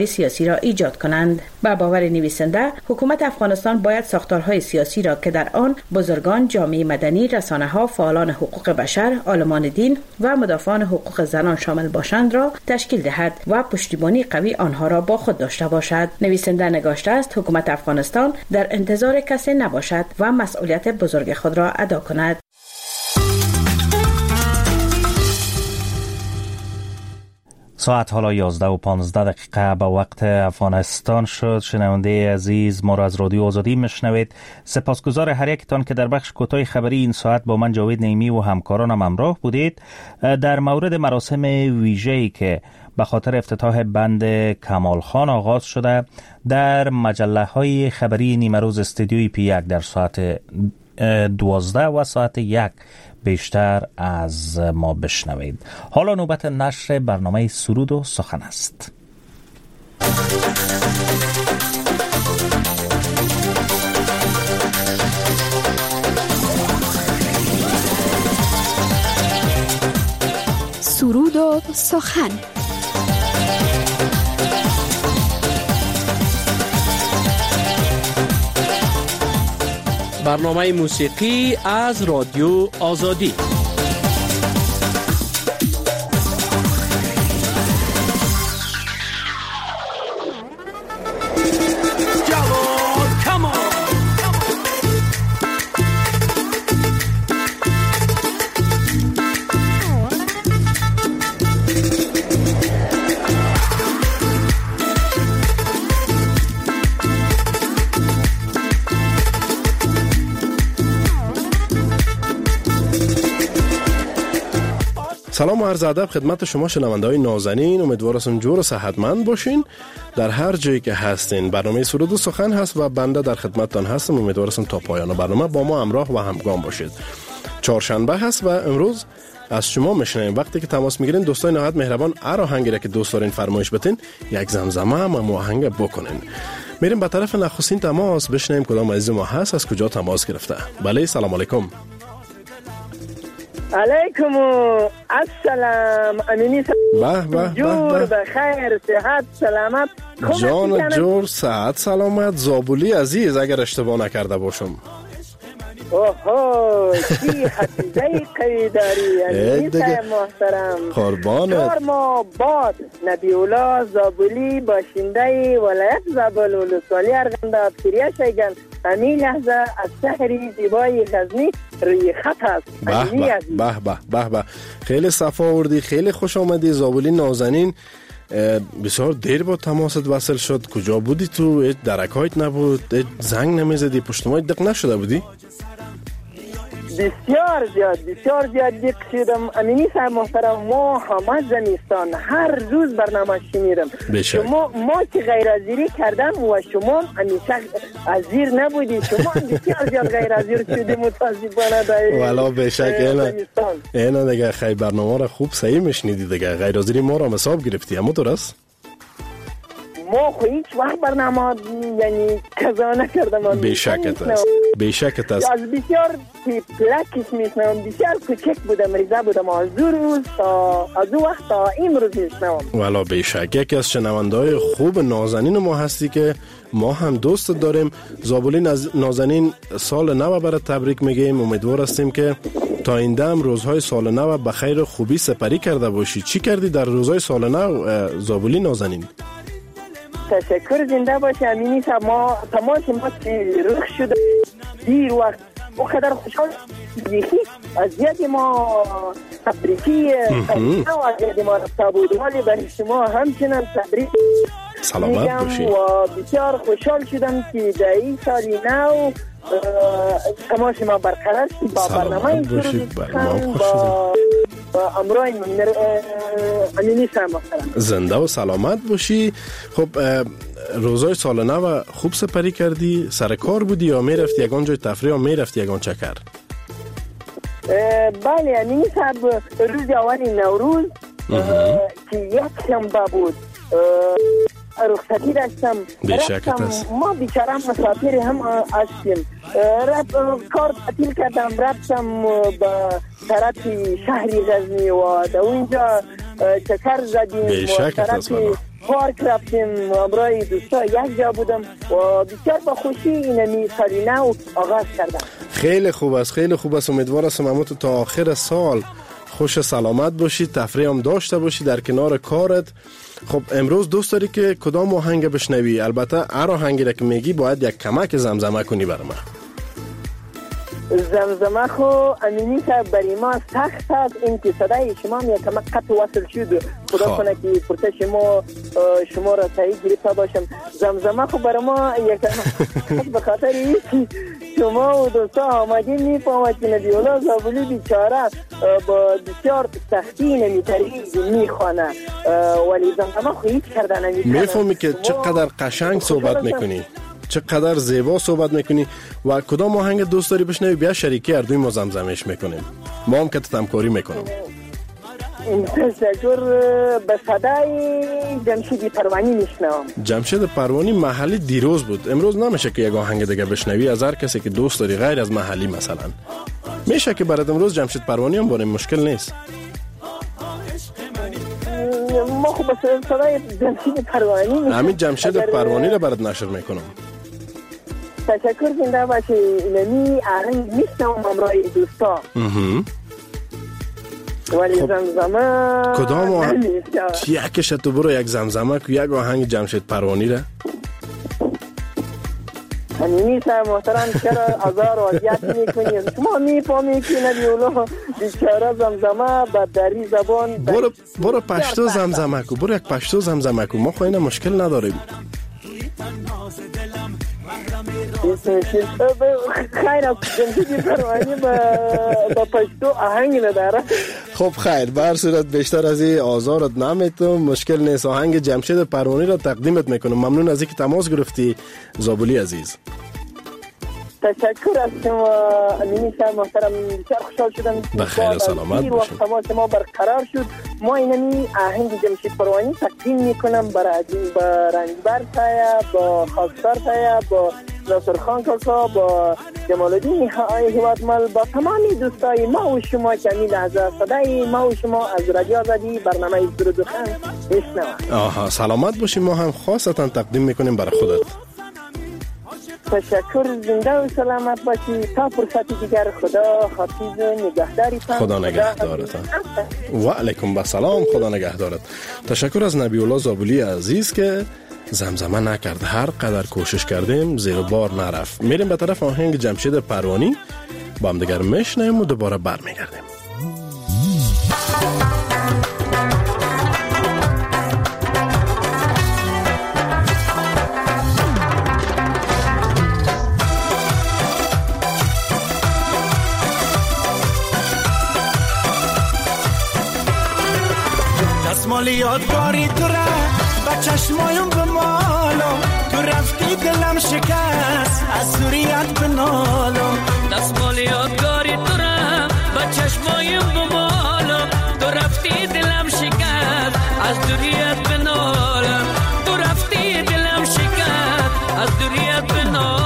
سیاسی را ایجاد کنند. با باور نویسنده، حکومت افغانستان باید ساختارهای سیاسی را که در آن بزرگان جامعه مدنی، رسانه‌ها، فعالان حقوق بشر، عالمان دین و مدافعان حقوق زنان شامل باشند را تشکیل دهد و پشتیبانی قوی آنها را با خود داشته باشد. نویسنده نگاشته است حکومت افغانستان در انتظار کسی نباشد و مسئولیت بزرگ خود را ادا کند. ساعت حالا 11:15 به وقت افغانستان شد. شنونده عزیز، ما را از رادیو آزادی میشنوید. سپاسگزار هر یکتان که در بخش کوتاه خبری این ساعت با من جاوید نعیمی و همکارانم همراه بودید. در مورد مراسم ویژه‌ای که به خاطر افتتاح بند کمال خان آغاز شده در مجله‌های خبری نیمروز استودیوی P1 در ساعت 12 و ساعت 1 بیشتر از ما بشنوید. حالا نوبت نشر برنامه سرود و سخن است. سرود و سخن. برنامه موسیقی از رادیو آزادی. سلام و عرض ادب خدمت شما شنونده‌های نازنین. امیدوارم جور و صحتمند باشین در هر جایی که هستین. برنامه سرود و سخن هست و بنده در خدمتتان هستم. امیدوارم تا پایان برنامه با ما همراه و همگام باشید. چهارشنبه هست و امروز از شما میشنیم وقتی که تماس میگیرین دوستای نهایت مهربان هر آهنگی را که دوست دارین فرمایش بدین یک زمزمه هم آهنگ بکنین. میریم به طرف نخستین تماس بشنیم کدام عزیز ما هست، از کجا تماس گرفته. بله، سلام علیکم. علیکم السلام. امینی جور بخیر، صحت سلامت. جان جور صحت سلامت. زابولی عزیز اگر اشتباه نکرده باشم. اوه چی حفیظه قوی داری امینی صاحب محترم. قربانت. 4 ماه بعد نبیولا زابولی باشنده ولایت زابل ولسوالی ارغنداب کریه شیگن همین لحظه از شهری زیبای غزنی روی خط است. به به خیلی صفا آوردی، خیلی خوش آمدی. زابولی نازنین، بسیار دیر با تماست وصل شد. کجا بودی تو؟ درکایت نبود؟ زنگ نمیزدی؟ پشتمایت دق نشده بودی؟ بسیار زیاد دق شدم امینی صاحب محترم. ما همه زمستان هر روز برنامه شنیدم. ما که غیرحاضری کردم و شما همیشه حاضر نبودی. شما بسیار زیاد غیرحاضر شدی متاسفانه دایی. والا بشک اینا دیگه خیلی برنامه را خوب صحیح میشنیدی دیگه. غیرحاضری ما را حساب گرفتی. اما درست ما خو هیچ وقت برنامه یعنی کذا نکردم. بیشکت است. از بسیار پلکش میشنم. بسیار کوچک بودم، ریزه بودم. از او وقت تا امروز میشنم. والا بیشک یکی از شنونده‌های خوب نازنین ما هستی که ما هم دوست داریم. زابولی نازنین سال نو برات تبریک میگیم. امیدوار هستیم که تا آینده هم روزهای سال نو به خیر و خوبی سپری کرده باشی. چی کردی در روزهای سال نو زابولی نازنین؟ تشکر، زنده باشه امینی صاحب. ما تماس ما رخ شده دیر وقت او قدر خوشحال یکی از یاد ما تبریکی از یاد ما رفته بود، ولی برای شما همچنان تبریک سلامت باشی. و بسیار خوشحال شدم که در این سالی نو تماس ما برقرار شد با برنامه با امروی امینی صاحب محترم. زنده و سلامت باشی. خب روزای سال نو خوب سپری کردی؟ سر کار بودی یا میرفتی یگان جای تفریح یا میرفتی یگان چکر؟ بله امینی صاحب، روز اول نوروز که یک شنبه بود رخصتی داشتم. ما بیچاره مسافر هم هستیم. کار تعطیل کردم، رفتم به طرف شهری غزنی و در اونجا چکر زدیم و طرف پارک رفتیم همراه دوستا، یک جا بودم و بسیار با خوشی اینمی سال نو آغاز کردم. خیلی خوب است، خیلی خوب است. امیدوارم همتون تا آخر سال خوش سلامت باشید، تفریح هم داشته باشید در کنار کارت. خب امروز دوست داری که کدام آهنگ بشنوی؟ البته هر آهنگی را که میگی باید یک کمک زمزمه کنی برام. زمزمه خو امینی که برای ما سخت است، این که صدای شما هم یک کمک قطع وصل شد. خدا کنه که پرسش شما را صحیح گرفته باشم. زمزمه خو برای ما یک به خاطر اینکه شما و دوستا آمدین میفهمد که نبی الله زابلی بیچاره با بسیار سختی نمیتری میخوانه، ولی زمزمه خو هیچ کرده نمیتونه. میفهمی که چقدر قشنگ صحبت میکنی، چقدر زیبا صحبت میکنی و کدام آهنگ دوست داری بشنوی؟ بیا شریکی اردوی ما زمزمش میکنیم، ما هم که همکاری میکنم. تشکر. به صدای جمشید پروانی میشنوم. جمشید پروانی محلی دیروز بود، امروز نمیشه که یک آهنگ دیگه بشنوی از هر کسی که دوست داری غیر از محلی مثلا. میشه که برات امروز جمشید پروانی هم باره، مشکل نیست. ما خب به صدای جمشید پروانی میشنوم. همین جمشید پروانی رو برات نشر میکنم. تشکر. زنده باشی. اینمی آهنگ میشنوم همراه دوستا. ولی زمزمه کدام آهنگ؟ یکش تو برو یک زمزمه که یک آهنگ جمشید پروانی را. نیست محترم چرا آزار و اذیت میکنید؟ شما میفهمی که نبی الله بیچاره زمزمه به دری زبان. برو پشتو زمزمه کو، برو یک پشتو زمزمه کو، ما خو اینا مشکل نداریم. خیر است جمشید پروانی با پشتو آهنگ نداره. خب خیر، به هر صورت بیشتر از این آزارت نمیتم، مشکل نیست. آهنگ جمشید پروانی را تقدیمت میکنم. ممنون از اینکه تماس گرفتی زابلی عزیز. تشکر از شما امینی صاحب محترم، بسیار خوشحال شدم. بخیر و سلامت باشید. تماس ما برقرار شد. ما اینمی آهنگ جمشید پروانی تقدیم میکنم برای رنجبر صاحب، با خاکسار صاحب، با ناصر خان کاکا، با جمال الدین هیوادمل، با تمامی دوستای ما و شما که این لحظه صدای ما و شما از رادیو آزادی برنامه درود خان میشنویم. آها، سلامت باشیم. ما هم خاصتا تقدیم میکنیم برای خودت. تشکر. زنده و سلامت باشی. تا فرصتی دیگر خدا حافظ نگهداریتان. خدا نگهدارتان. و علیکم السلام. خدا نگهدارت. تشکر از نبی الله زابلی عزیز که زمزمه نکرد. هر قدر کوشش کردیم زیر بار نرفت. میریم به طرف آهنگ جمشید پروانی، با هم دیگر میشنیم و دوباره برمیگردیم. دستمالی یادگاری تو را با چشمایم بمالم، تو رفتی دلم شکست از دوریت بنالم. دستمالی یادگاری تو را با چشمایم بمالم، تو رفتی دلم شکست از دوریت بنالم. تو رفتی دلم شکست از دوریت بنالم.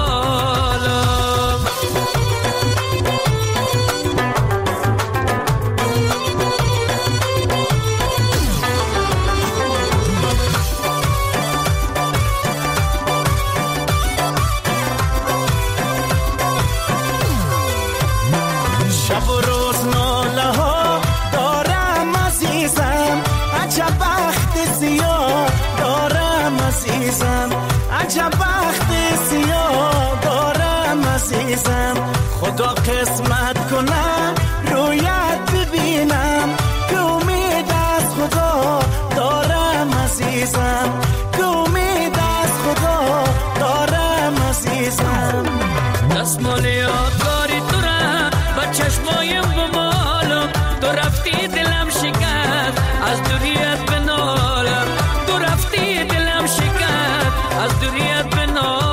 عجب بخت سیاه دارم عزیزم، خدا قسمت کنه رویت ببینم، که امید از خدا دارم عزیزم، که امید از خدا دارم عزیزم. دستمال یادگاری تو را با چشمایم بمالم، تو رفتی دلم شکست از دوریت بنالم. تو رفتی دلم شکست از دوریت بنالم.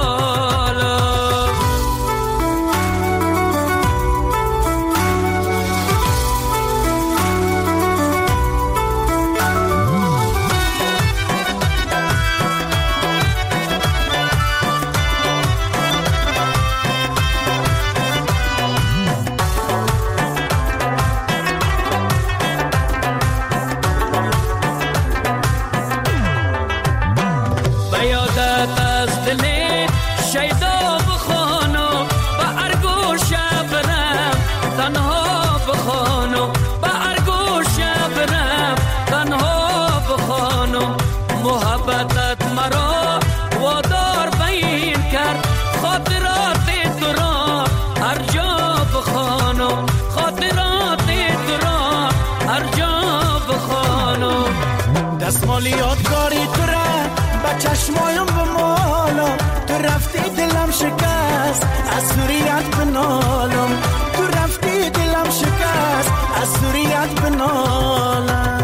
چشمایم به مالا تو رفتی دلم شکست از سوریت بنالم تو رفتی دلم شکست از سوریت بنالم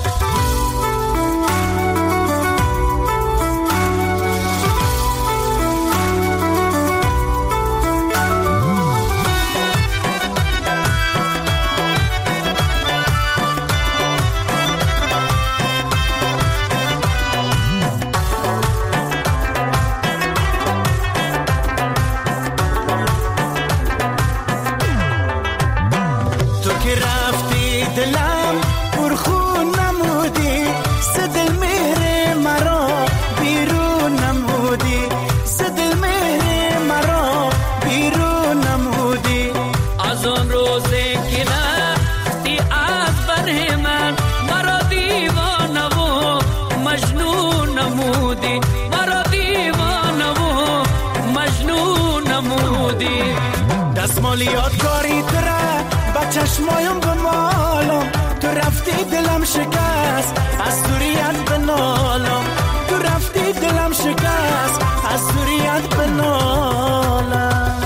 یادگاری تره با چشمایم به مالم تو رفتی دلم شکست از سوریت بنالم تو رفتی دلم شکست از سوریت بنالم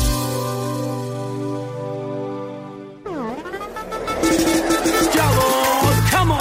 جواد کمان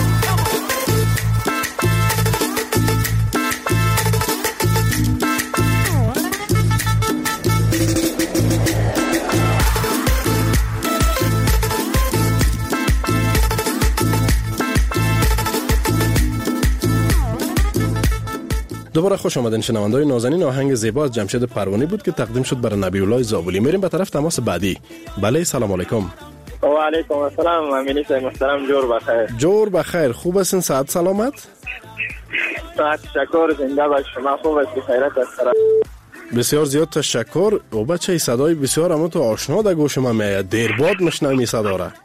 دوباره خوش آمدین شنونده‌های نازنین. آهنگ زیبا از جمشید پروانی بود که تقدیم شد برای نبی‌الله زابلی. میریم به طرف تماس بعدی. بله سلام علیکم. و علیکم السلام. امینی صاحب محترم، جور بخیر. جور بخیر. خوب هستین؟ صحت سلامت؟ صحت شکر. زنده باش. شما خوب هستی؟ خیرت است؟ بسیار زیاد تشکر. او بچه صدای بسیار اما تو آشنا در گوش من میاد. دیر بعد میشنوم صدا را.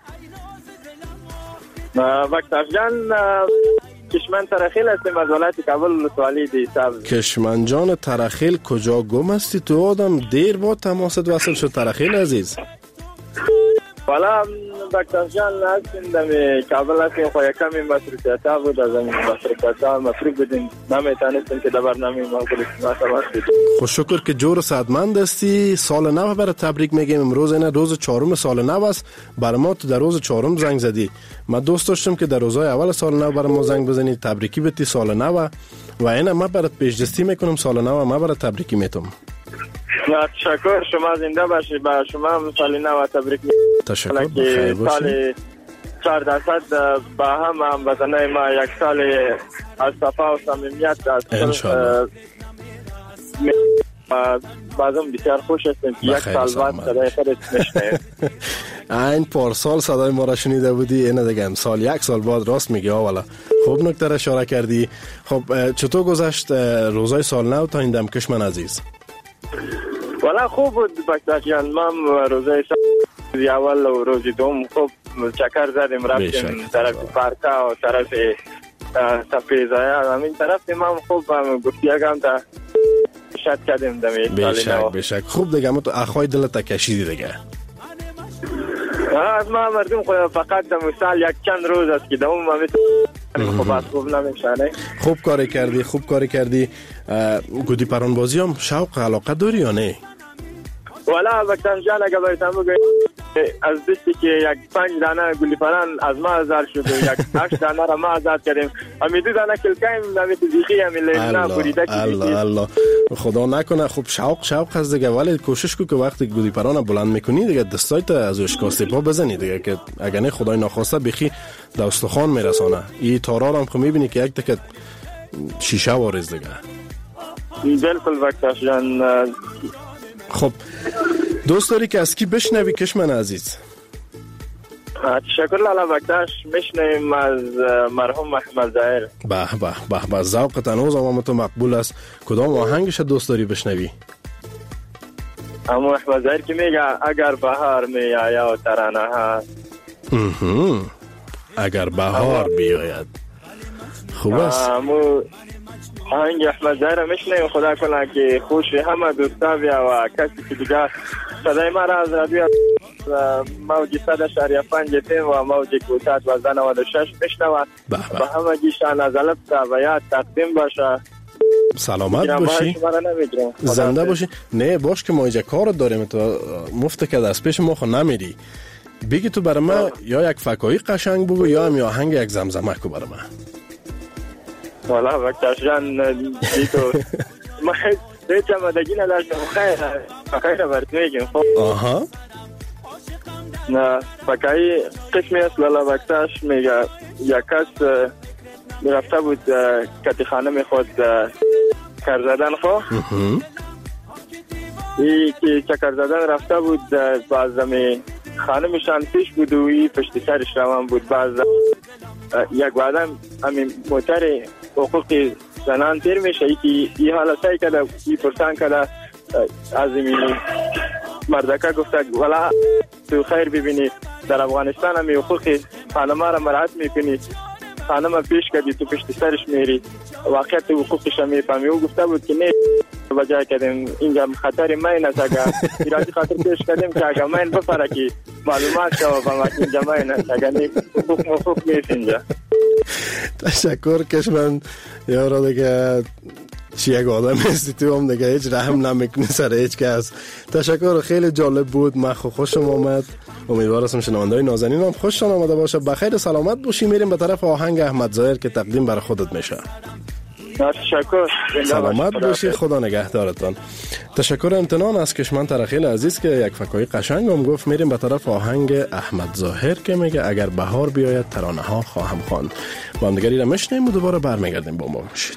بکتر جان کشمن ترخیل هستیم از ولایت کابل سوالی دیساب. کشمن جان ترخیل کجا گم هستی تو آدم؟ دیر بعد تماست وصل شد ترخیل عزیز. والا دکتر جان هستیم دمی کابل هستیم خو یکمی مصروفیت ها بود از این مصروفیت ها مصروف بودیم نمیتونستیم که در برنامه ما تماس بدیم. خوش شکر که جور صحتمند هستی. سال نو برای تبریک میگیم. امروز اینه روز 4 سال نو است. برای ما تو در روز 4 زنگ زدی. من دوست داشتم که در روزهای اول سال نو برای ما زنگ بزنی تبریکی بتی سال نو و اینه ما برات پیشدستی میکنم سال نو ما برات تبریکی میتم. تشکر. شما زنده باشید. با شما هم سال نو تبریک میگم. تشکر. بخیر باشید. سال 400 با هم وطنای ما یک سال از صفا و صمیمیت است. انشالله. بازم بسیار خوش هستیم که یک سال بعد صدای خودت میشنویم. این پارسال صدای ما را شنیده بودی، اینه دیگه امسال یک سال بعد. راست میگی والا. خوب نکته را اشاره کردی. خب چطور گذشت روزای سال نو تا این دم کشمن عزیز؟ والا خوب بود بکتر جان. ما روزای سال اول و روز دوم خوب چکر زدیم رفتیم طرف پارکا و طرف تفریزایا همین طرف ما خوب گفتیگم تا شد کردیم دمی. بشک خوب دیگه. ما تو اخوای دلت کشیدی دیگه. از ما مردم خود فقط در مثال یک چند روز است که دوم ما خوب نمیشانه. خوب کاری کردی. گودی پران بازی هم شوق علاقه داری یا نه؟ والا بکتن جان اگه بایدم بگوی از دستی که یک 5 دانه گلی پران از ما ازار شد و یک 8 دانه را ما ازاد کردیم. همی 2 دانه کلکایم نمیت زیخی همی لینا بریده که الله خدا نکنه. خوب شوق هست دیگه. ولی کوشش کو که وقتی گودی پران بلند میکنی دیگه دستایت از اشکاستی پا بزنی دیگه که اگه نه خدای ناخواسته بخی در استخوان میرسانه. این تارا هم خب میبینی که یک تکه شیشه وارز دیگه. بالکل بکتر جان. خب دوست داری که از کی بشنوی کشمن عزیز؟ تشکر لالا بکتاش. میشنویم از مرحوم احمد ظاهر. به ذوق تنوز هم تو مقبول است. کدام آهنگش دوست داری بشنوی؟ اما احمد ظاهر که میگه اگر بهار می آیا و ترانه ها. اگر بهار بیاید. خوب است. آهنگ احمد ظاهر میشنویم. خدا کنه که خوش همه دوستا بیا و کسی که دیگه صدای ما را از رادیو موج 100.5 FM و موج کوتاه 1296 میشنوه و همه گیشان از الف تا بیاد تقدیم باشه. سلامت باشی. زنده باشی. نه باش که ما اینجا کار داریم، تو مفت که دست پیش ما خو نمیری. بگی تو برای ما یا یک فکایی قشنگ بگو یا هم آهنگ یک زمزمه کو برای ما. والا وقتش جان دیتو ما هیچ آمادگی نداشتم. فکایی را برات میگم. آها. نه فکایی قسمی است. والا وقتش میگه یک کس رفته بود کتی خانم خود کر زدن خو. ای که چکر زدن رفته بود باز زمین خانمشان پیش بود و ای پشت سرش روان بود. باز یک وعدم همین موتر حقوق زنان تیر میشه ای که ای حالا سعی کده ای پرسان کده از این مردکه گفته ولا تو خیر ببینی در افغانستان همی حقوق خانمه را مراعات میکنی، خانم پیش کردی تو پشت سرش میری واقعیت حقوقش میفهمی. او گفته بود که نه بجای کردیم اینجا خطر مین است، اگر ایرادی خاطر پیش کردیم که اگر مین بپره که معلومات شو با ما اینجا مین است، اگر نه حقوق نیست اینجا. تشکر کشمن یارا دیگه چی یک آدم هستی تو هم دیگه هیچ رحم نمیکنی سر هیچ کس. تشکر خیلی جالب بود. من خوشم آمد. امیدوار هستم شنونده‌های نازنین هم خوششان آمده باشه. بخیر سلامت باشی. میریم به طرف آهنگ احمد ظاهر که تقدیم برای خودت میشه. تشکر. سلامت باشی. خدا نگهدارتان. تشکر امتنان از کشمن ترخیل عزیز که یک فکایی قشنگ هم گفت. میریم به طرف آهنگ احمد ظاهر که میگه اگر بهار بیاید ترانه ها خواهم خواند. با هم دیگری را میشنیم و دوباره برمیگردیم. با ما باشید.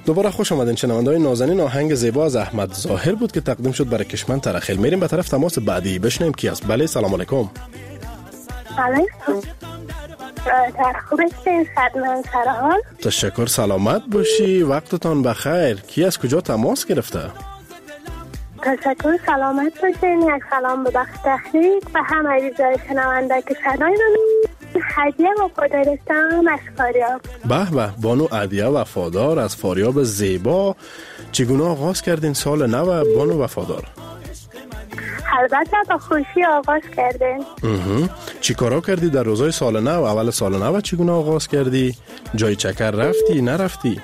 دوباره خوش آمدین شنونده‌های نازنین. آهنگ زیبا از احمد ظاهر بود که تقدیم شد برای کشمن ترخیل. میریم به طرف تماس بعدی بشنیم کی است. بله سلام علیکم. علیکم. خوب هستین؟ خدمت سرحال. تشکر، سلامت باشی، وقتتان بخیر. کی از کجا تماس گرفته؟ تشکر، سلامت باشین. یک سلام به بخش تخریج و همه ریزای شنونده که صدای من هدیه وفادارستان از فاریاب. به به، بانو هدیه وفادار از فاریاب زیبا. چگونه آغاز کردین سال نو بانو وفادار؟ البته با خوشی آغاز کردین. چی کارا کردی در روزای سال نو؟ اول سال نو چگونه آغاز کردی؟ جای چکر رفتی نرفتی؟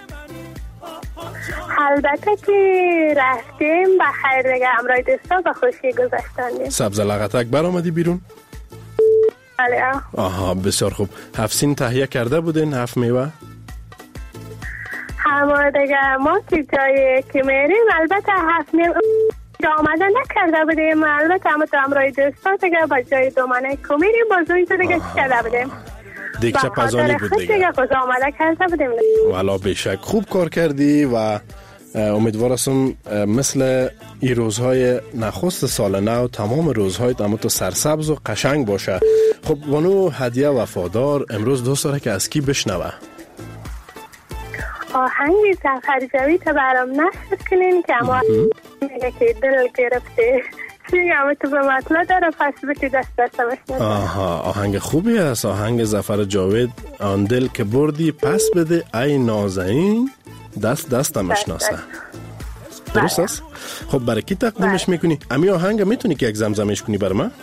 البته که رفتیم به خیر دیگه، امرای دوستا با خوشی گذشتاندیم. سبز لغتک برآمدی بیرون؟ بله. آها بسیار خوب. 7 سین تهیه کرده بودین؟ 7 میوه؟ همه دیگه ما که جایی که میریم البته 7 میوه آمده نکرده بودیم. البته همه تو امرای دوستا دیگه با جای دومانه که میریم بازوی تو دیگه کرده بودیم. دیگه چه پزانی بود دیگه؟ خوز آمده کرده بودیم. والا بشک خوب کار کردی و امیدوارم مثل این روزهای نخست سال نو تمام روزهای اما تو سرسبز و قشنگ باشه. خب بانو هدیه وفادار امروز دوست داره که از کی بشنوه؟ آهنگی زفر جاوید برام نشد کنین که اما میگه که دل گرفته چی همه تو به مطلع داره پس بکی دست بشنوه. آها آهنگ خوبی است. آهنگ زفر جاوید، آن دل که بردی پس بده ای نازنین دستم اشناسه. درست است؟ خب برای کی تقدیمش میکنی؟ امی آهنگ میتونی که یک زمزمش کنی بر من؟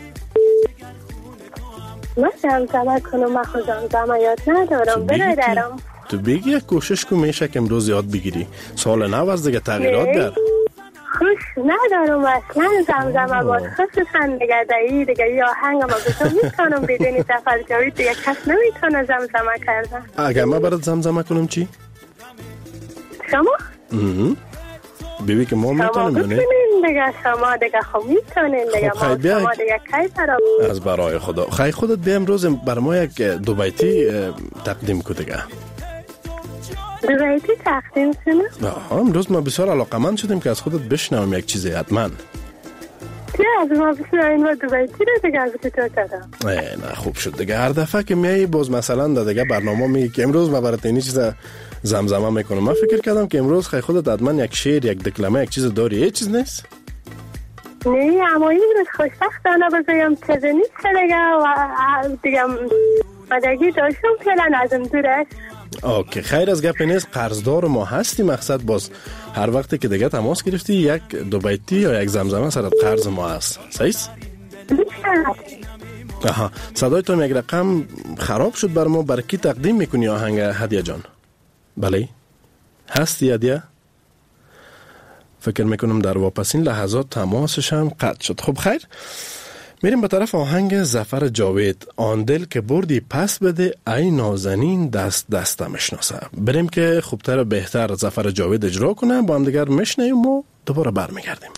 من زمزمه کنم، من خود زمزمه یاد ندارم برادرم. تو بگی یک کوشش کن میشه که امروز یاد بگیری. سال نو از دیگه تغییرات در خوش ندارم اصلا زمزمه باز خصوصا دیگه دایی دیگه یا آهنگ ما بسا میتونم بدونی زفر جاوید دیگه کس نمیتونه زمزمه کردن. اگر من برات زمزمه کنم چی؟ شما؟ بیبی که ما میتونیم شما بکنین دیگه، شما دیگه خب میتونین دیگه. ما شما دیگه کی برام از برای خدا خیلی خودت بیا امروز بر ما یک دو بیتی تقدیم کو دیگه. دو بیتی تقدیم کنم؟ امروز ما بسیار علاقمند شدیم که از خودت بشنویم یک چیزی حتما. چه از ما بشنویم و دو بیتی رو دیگه از که تو کردم؟ نه خوب شد دیگه. هر دفعه که میایی باز مثلا دیگه برنامه میگی که امروز ما برات این چیز زمزمه میکنم. من فکر کردم که امروز خیلی خودت حتما یک شعر یک دکلمه یک چیز داری. یه چیز نیست؟ نه اما این روز خوشبختانه بزایم چیزی نیست دیگه و دیگه مدگی داشتم فعلا ازم دور است. اوکی خیر از گپ نیست. قرضدار ما هستی، مقصد باز هر وقتی که دیگه تماس گرفتی یک دو بیتی یا یک زمزمه سرت قرض ما هست. صحیح؟ آها صدای تو یک رقم خراب شد بر ما. برای کی تقدیم میکنی آهنگ هدیه جان؟ بله هستی هدیه؟ فکر میکنم در واپسین لحظات تماسش هم قطع شد. خب خیر میریم به طرف آهنگ زفر جاوید، آن دل که بردی پس بده ای نازنین دستم اشناسه. بریم که خوبتر و بهتر زفر جاوید اجرا کنه، با هم دیگر میشنیم و دوباره برمیگردیم.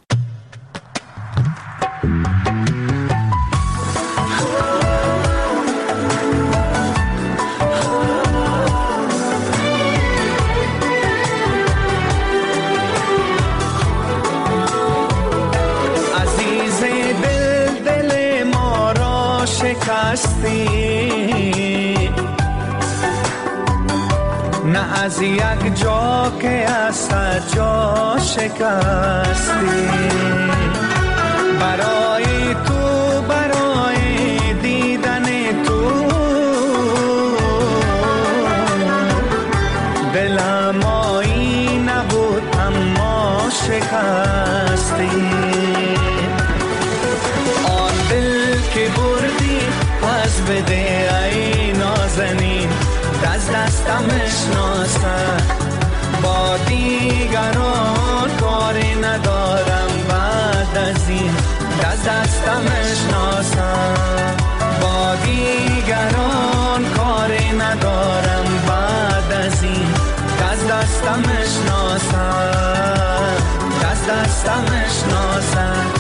نه از یک جا که از جا شکستی، برای تو برای دیدن تو دلم آیی نبود اما شکستی. آن دل که بردی پس بده ای نازنین دستم اشناسه. با دیگران کاری ندارم بعد از این دستم اشناسه. با دیگران کاری ندارم بعد از این دستم اشناسه. دستم اشناسه.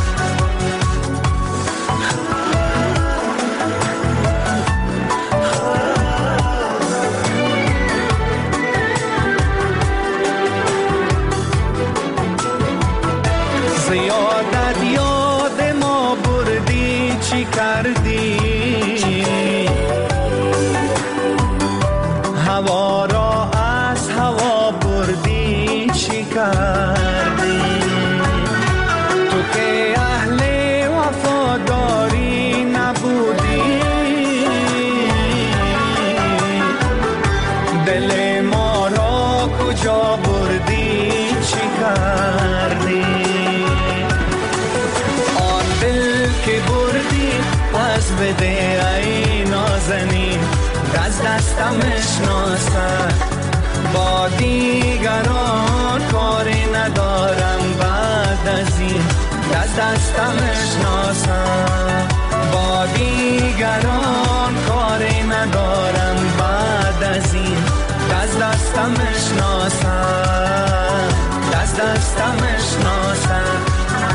پس بده ای نازنین دست دستم شناسد با دیگران کاری ندارم بعد از این دست دستم شناسد با دیگران کاری ندارم بعد از این دست دستم شناسد دست دستم شناسد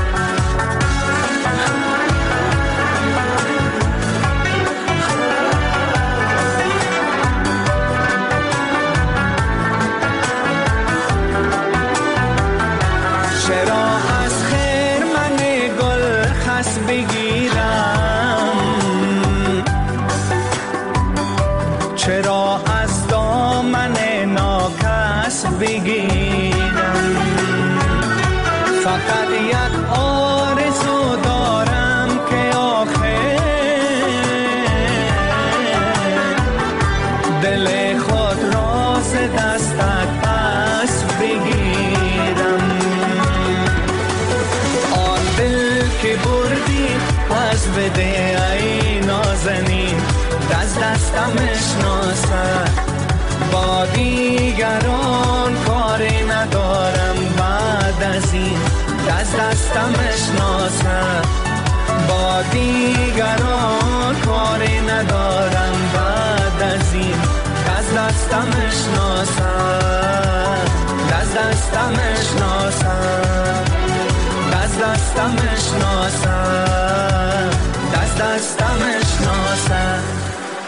چرا از دامن ناکس بگیرم فقط یک آرزو دارم که آخر دل خود را ز دستت پس بگیرم آن دل که بردی پس بده ای نازنین دست دستم شناسد با دیگران کاری ندارم بعد از این دست دستم شناسد با دیگران کاری ندارم بعد از این دست دستم شناسد دست دستم شناسد دست دستم شناسد دست دستم شناسد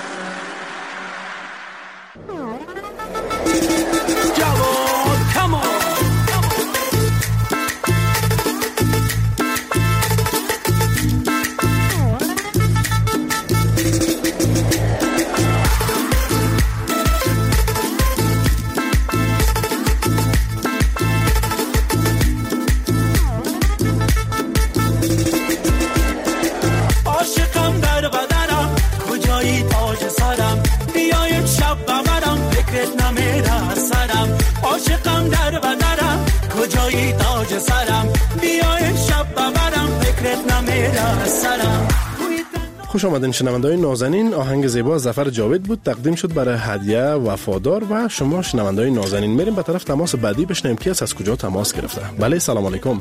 عاشقم در بدرم کجایی تاج سرم بیاین شب ببرم فکرت نمیره سرم. خوش آمدین شنونده‌های نازنین. آهنگ زیبا از ظفر جاوید بود، تقدیم شد برای هدیه وفادار و شما شنونده‌های نازنین. میریم به طرف تماس بعدی بشنویم کی از کجا تماس گرفته. بله سلام علیکم.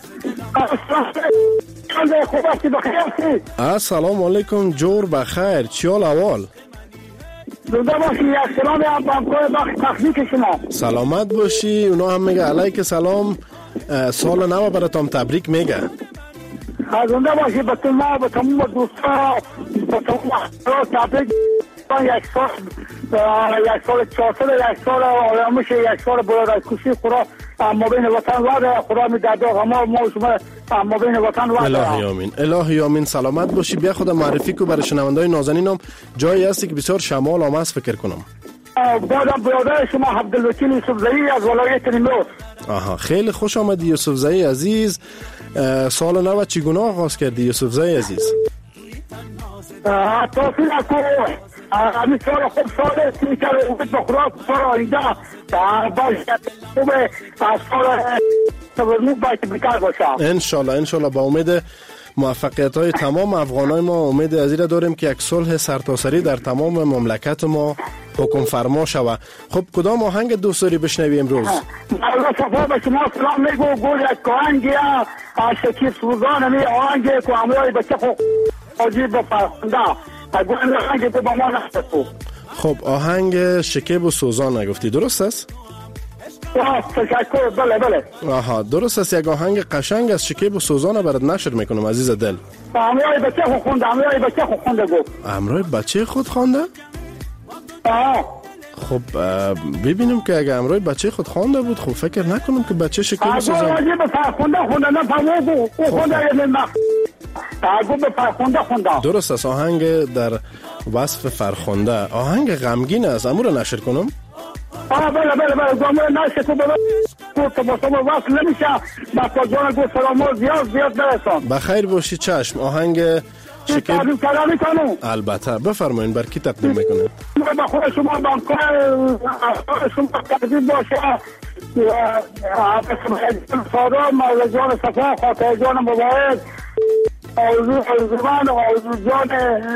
السلام علیکم جور بخیر، چی حال احوال؟ زنده باشی، یک سلام همکار بخش تخنیک شما. سلامت باشی. اونا هم میگه علیک سلام، سال نو براتون تبریک میگه. زنده باشی، به تمام دوستا به تمام تبریک. یک سال 400 یک سال آرامش، یک سال برادرکشی خدا مابین وطن وعده خدا میداده ما شما مابین وطن وعده. الهی آمین الهی آمین. سلامت باشی. بیا خود معرفی کو برای شنونده‌های نازنینم، جایی هستی که بسیار شمال آمد فکر کنم. بعدم برادر شما عبدالوکیل یوسفزئی از ولایت نیمروز. آها خیلی خوش آمدی یوسفزئی عزیز. سال نو چگونه آغاز کردی یوسفزئی عزیز؟ توفیق اکو همین سال خوب سال اسمی که امید بخورا سال آینده باشه خوبه سال تورنوک باید بکر باشه انشالله با امید موفقیت های تمام افغانای ما. امید از این داریم که یک صلح سرتاسری در تمام مملکت ما حکم فرما شود. خب کدام آهنگ دوست داری بشنوی امروز؟ الله صفا به شما سلام میگو. گل یک آهنگی شکیب سوزان می آهنگی که همراه بچه خوب عجیب بفرخونده گل آهنگی که با ما نشتو. خب آهنگ شکیب و سوزان نگفتی درست است؟ تشکر. بله آها درست است. یک آهنگ قشنگ از شکیب و سوزان برات نشر میکنم عزیز دل. همراه بچه خود خونده. همراه بچه خود خونده؟ خب ببینیم که اگه همراه بچه خود خوانده بود خب فکر نکنم که بچه شکیب و سوزان درست است. آهنگ در وصف فرخنده، آهنگ غمگین است. امور نشر کنم؟ بله گامور نشر کنم تو با شما وصل نمیشه. بسا جان گو سلام زیاد برسان. بخیر باشی. چشم. آهنگ شکیب البته بفرمایین. بر کی تقدیم میکنه؟ با خود شما بانکار شما تقدیم باشه سادام مولا جان صفا خاطر جان مبارک آرزو جان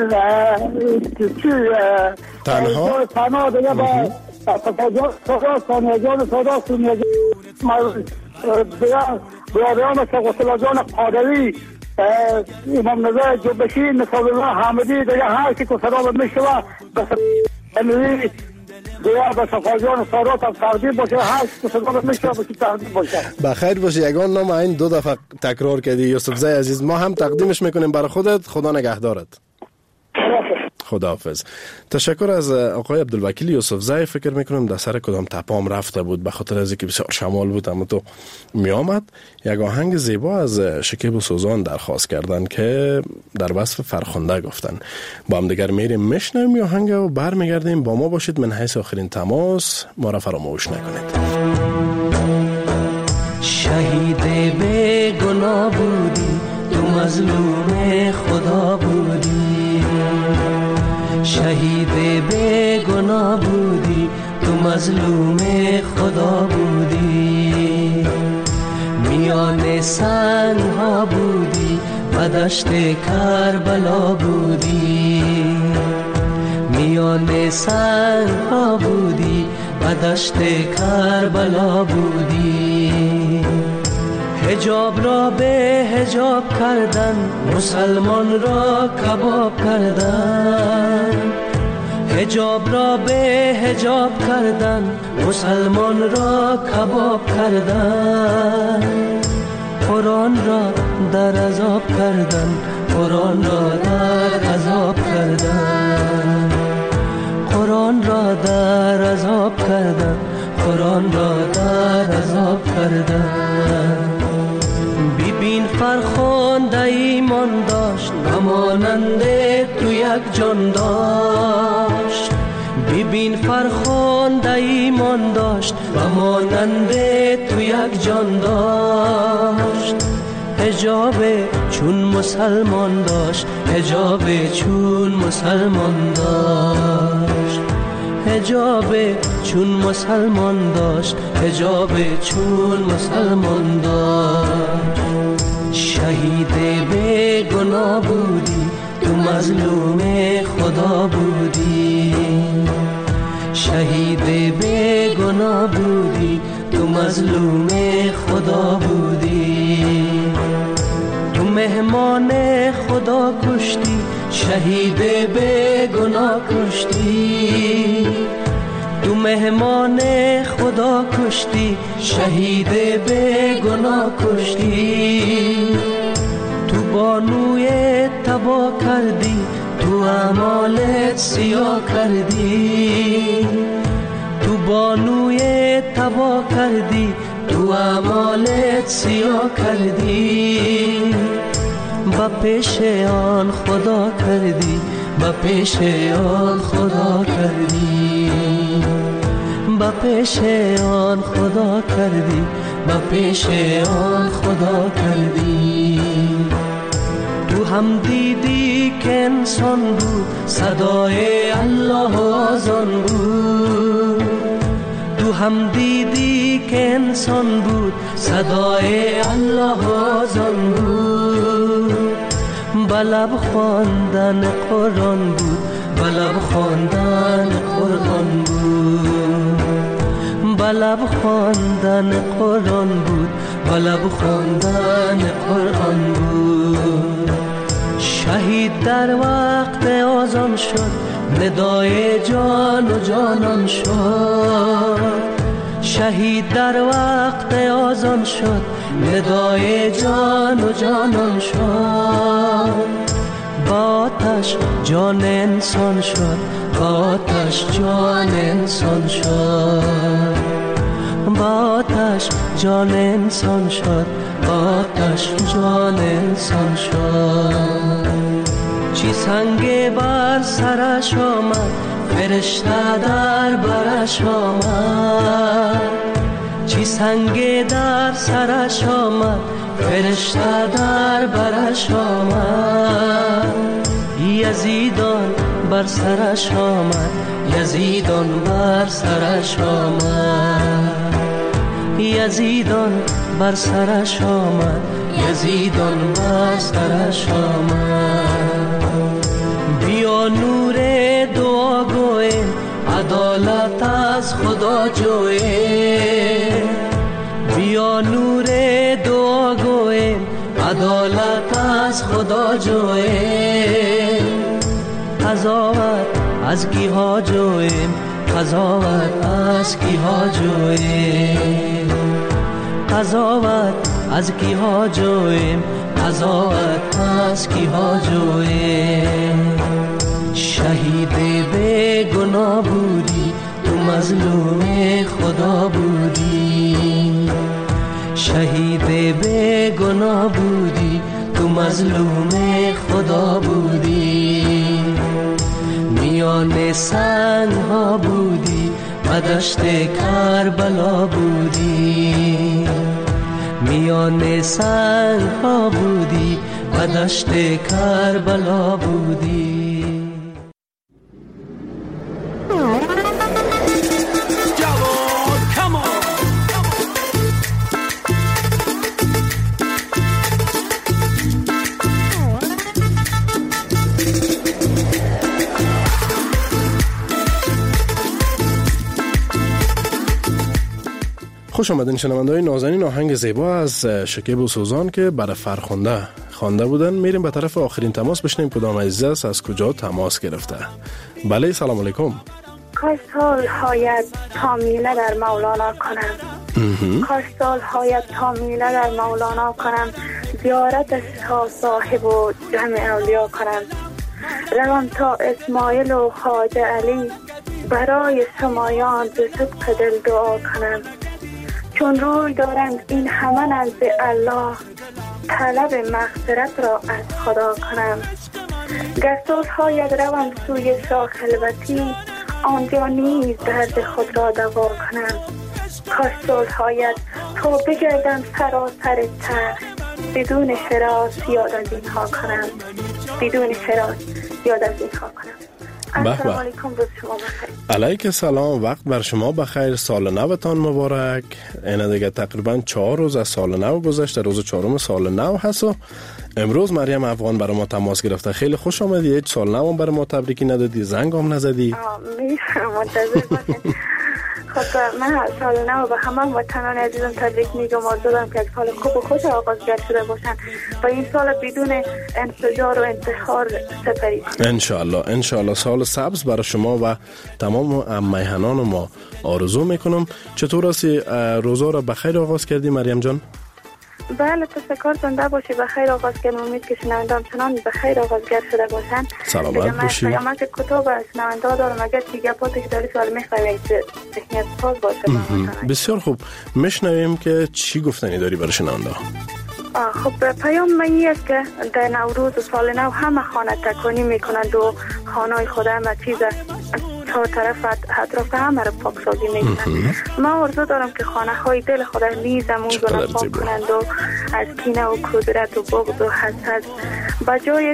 تنها دیگه با سانیا جان صدا سونیا جان برادران شقصلا جان قادری امام نظر جنبشی نصاب الله حامدی دیگه هر کی که صدا میشوه بس امروزی دعا به صفاجان سارات هم تقدیم باشه هر کی که صدا میشوه بسی تقدیم باشه. بخیر باشه. یگان نام این 2 دفعه تکرار کردی یوسف زای عزیز، ما هم تقدیمش میکنیم برای خودت. خدا نگهدارت. خداحافظ. تشکر از آقای عبدالوکیل یوسف زای. فکر میکنم در سر کدام تپام رفته بود به خاطر از اینکه بسیار شمال بود، اما تو می آمد. یک آهنگ زیبا از شکیب و سوزان درخواست کردن که در وصف فرخنده گفتن. با هم دیگر میریم میشنویم آهنگ و برمیگردیم. با ما باشید. من حیث آخرین تماس ما را فراموش نکنید. شهید بے گناه بودی، تو مظلوم خدا بودی. شهید بے گناه بودی، تو مظلوم خدا بودی. میان سنگ ها بودی و دشت کربلا بودی. میان سنگ ها بودی و دشت کربلا بودی. حجاب را به حجاب کردن، مسلمان را کباب کردن. حجاب را به حجاب کردن، مسلمان را کباب کردن. قرآن را در عذاب کردن، قرآن را در عذاب کردن. قرآن را در عذاب کردن، قرآن را در عذاب کردن. ببین فرخنده ایمان داشت و مانند تو یک جان داشت. ببین فرخنده ایمان داشت و مانند تو یک جان داشت. حجاب چون مسلمان داشت، حجاب چون مسلمان داشت. حجاب چون مسلمان داشت، حجاب چون مسلمان داشت. شهید بے گناه بودی، تو مظلوم خدا بودی. شهید بے گناه بودی، تو مظلوم خدا بودی. تو مهمان خدا کشتی، شهید بے گناه کشتی. تو مهمان خدا کشتی، شهید بے گناه کشتی. تو بانوی تبا کردی، تو اعمالت سیاه کردی. تو بانوی تبا کردی، تو اعمالت سیاه کردی. با پیش آن خدا کردی، با پیش آن خدا کردی. با پیش آن خدا کردی، با پیش آن خدا کردی. تو هم دیدی که انسان بود، صدای الله آزان بود. تو هم دیدی که انسان بود، صدای الله آزان بود. بلب خواندن قرآن بود، بلب خواندن قرآن بود. بلب خواندن قرآن بود، بلب خواندن قرآن بود. شهید در وقت آذان شد، ندای جان و جانان شد. شهید در وقت آذان شد، ندای جان و جانان شد. با آتش جان انسان شد، با آتش جان انسان شد. با آتش جان انسان شد، با آتش جان انسان شد. چی سنگ بر سرش آمد، فرشته در برش آمد. چی سنگ در سرش آمد، فرشته در برش آمد. یزیدان بر سرش آمد، یزیدان بر سرش آمد. یزیدان بر سرش آمد، یزیدان بسترش آمد. بیا نور دعا گویم عدالت از خدا جویم. بیا نور دعا گویم عدالت از خدا جویم. قضاوت از کی ها جویم، قضاوت از کی ها جویم. قضاوت از کی ها جویم، قضاوت از کی ها جویم. شهید بے گناه بودی، تو مظلوم خدا بودی. شهید بے گناه بودی، تو مظلوم خدا بودی. میان سنگ ها بودی و دشت کربلا بودی. میان سنگ ها بودی و دشت کربلا بودی. خوش آمدین شنونده‌های نازنین. آهنگ زیبا از شکیب و سوزان که برای فرخنده خوانده بودن. میریم به طرف آخرین تماس بشنیم کدام عزیز است، از کجا تماس گرفته. بله سلام علیکم. کاش سال‌هایت تا میله در مولانا کنم. کاش سال‌هایت تا میله در مولانا کنم. زیارت شاه صاحب و جمع اولیا کنم. روم تا اسماعیل و خواجه علی برای شمایان به صدق دل دعا کنم. چون روی دارند این همه نزد الله، طلب مغفرت را از خدا کنم. گسول هایت روم سوی شاه خلوتی، آنجا نیز درد خود را دوا کنم. کاش صلح‌هایت تا بگردم سراسر تخت، بدون فراس یاد از اینها کنم. بدون فراس یاد از اینها کنم. السلام علیکم، روز شما بخیر. علیک سلام، وقت بر شما بخیر. سال نوتان مبارک. اینه دیگه تقریبا 4 روز از سال نو گذشته، روز 4م سال نو هست و امروز مریم افغان برای ما تماس گرفته. خیلی خوش آمدی. هیچ سال نو برای ما تبریکی ندادی، زنگ هم نزدی. منتظر باشین. خب من سال نو به همه وطنان عزیزم تبریک میگم. آرزو دارم که سال خوب و خوش آغازگر شده باشن و این سال بدون انفجار و انتحار سپری. انشالله سال سبز برای شما و تمام میهنان ما آرزو میکنم. چطور هستی؟ روزا را بخیر آغاز کردی مریم جان؟ بله تشکر، زنده باشی. بخیر آغاز کردم. امید که شنونده‌ام چنان بخیر آغازگر شده باشن. سلامت باشی. من که کتاب از شنونده دارم، اگر دیگه پاتش در سوال میخوایم ذهنیت ساز باشه. بسیار خوب، میشنویم که چی گفتنی داری برای شنونده. خب پیام من است که در نوروز و سال نو همه خانه تکانی میکنند و خانه‌های خود همه چیز تا طرف اطراف همه رو پاک سازی میکنند. من آرزو دارم که خانه های دل خود نیزمون رو پاک کنند و از کینه و کدرت و بغض و حسد با جایش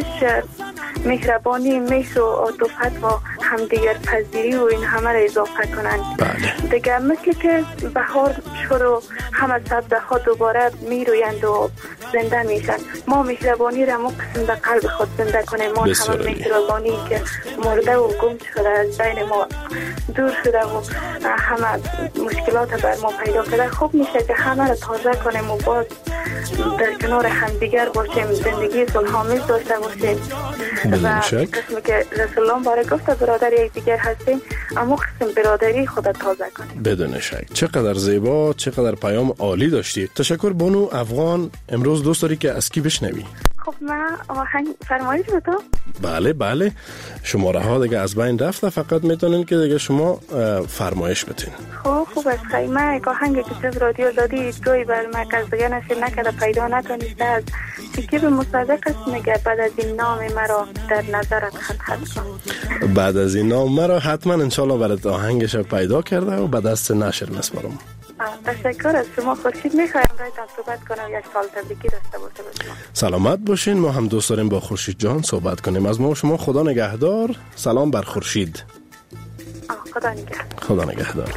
مهربانی، مهر و عاطفت و همدیگر پذیری و این همه را اضافه کنند. دیگه مثل که بهار شد و همه سبزه ها دوباره میرویند و زنده میشن، ما مهربانی را قسم در قلب خود زنده کنیم. ما همه مهربانی که مرده و گم شده از بین ما دور شده و همه مشکلات بر ما پیدا کرده، خوب میشه که همه را تازه کنیم و باز در کنار همدیگر باشیم، زندگی صلح‌آمیز داشته باشیم. و قسمی که رسول الله باره گفته برادر یک دیگر هستیم، اما قسم برادری خود تازه کنیم. بدون شک. چقدر زیبا، چقدر پیام عالی داشتی. تشکر بانو افغان. امروز دوست داری که از کی بشنوی؟ خب من آهنگ فرمایش بتم؟ بله شماره ها دیگه از بین رفته، فقط میتونین که دیگه شما فرمایش بتین. خوب است. خیمه یک آهنگی که چیز رادیو دادی جوی بر مرکز دیگه نشید نکرده، پیدا نتونیسته. از تیکیب مصدق است میگه بعد از این نام مرا در نظرت خط کن. بعد از این نام مرا حتما انشالله برات آهنگش پیدا کرده و بعد از نشر مسپارم. تشکر از شما. خورشید میخوایم رایتان صحبت کنم، یک سال تبریکی داشته باشه. سلامت باشین. ما هم دوست داریم با خورشید جان صحبت کنیم. از ما و شما خدا نگهدار. سلام بر خورشید. خدا نگهدار. خدا نگهدار.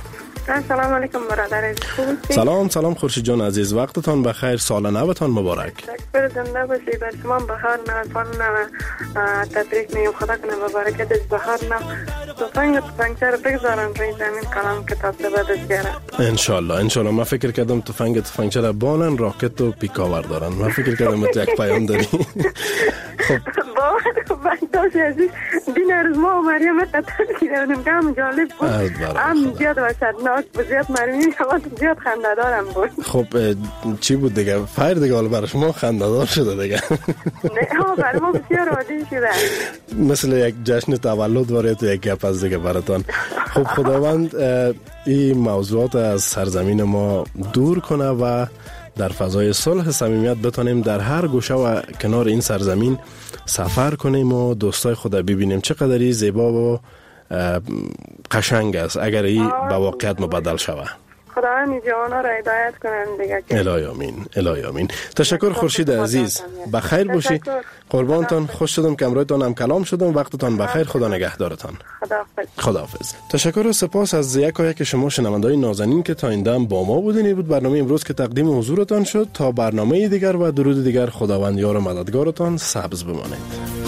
سلام علیکم برادر عزیز. سلام خورشید جان عزیز، وقتتان بخیر، سال نوتان مبارک. تشکر، زنده باشی. بر شما بهار نو، سال نو تبریک میگم. خدا کنه به برکت از بهار نو تفنگ رو بگذارم روی زمین، قلم کتاب سبد بیارم انشالله. من فکر کردم تفنگچه را بانن، راکت و پیکاور دارن. من فکر کردم تو یک پیام داری. خب بنداش عزیز، دین روز ما و مریم قطر کردیم که هم جالب بود، هم زیاد وحشتناک بود، زیاد مرمی زیاد خنده دارم بود. خب چی بود دیگه؟ فایر دیگه، حالا برای شما خنده دار شده دیگه. نه برای ما بسیار عادی شده، مثل یک جشن تولد واره تو یک گپ از دیگه براتان. خب خداوند این موضوعات از سرزمین ما دور کنه و در فضای صلح صمیمیت بتونیم در هر گوشه و کنار این سرزمین سفر کنیم و دوستای خود ببینیم. چقدر زیبا و قشنگ است اگر این به واقعیت مبدل شوه. خدا همین جوانا را هدایت کنن دیگه. الهی آمین. تشکر خورشید عزیز، بخیر باشی. قربانتان، خوش شدم که امروزتان هم کلام شدم. وقتتان بخیر، خدا نگهدارتان. خداحافظ. تشکر و سپاس از یک شما شنوندگان نازنین که تا این دم با ما بودین. این بود برنامه امروز که تقدیم حضورتان شد. تا برنامه دیگر و درود دیگر، خداوند یار و مددگارتان سبز بمانید.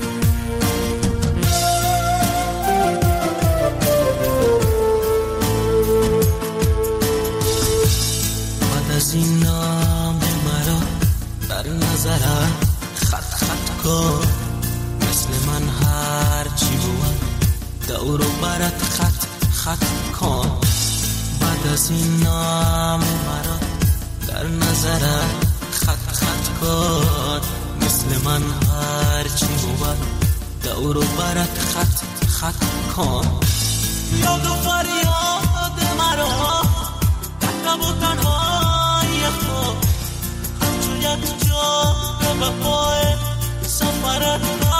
این نام مرا در نظرم خط کن، مثل من هر چی بود دور و برت خط کن. بعد از این نام مرا در نظرم خط کن، مثل من هر چی بود دور و برت خط کن. یاد و فریاد مرا تکم و تنهای خود، همچون یک جا به پای سفرت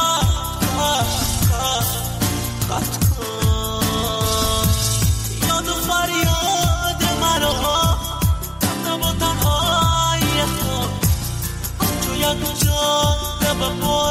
خط کن. یاد و فریاد مرا تکم و تنهای خود، همچون یک جا به پای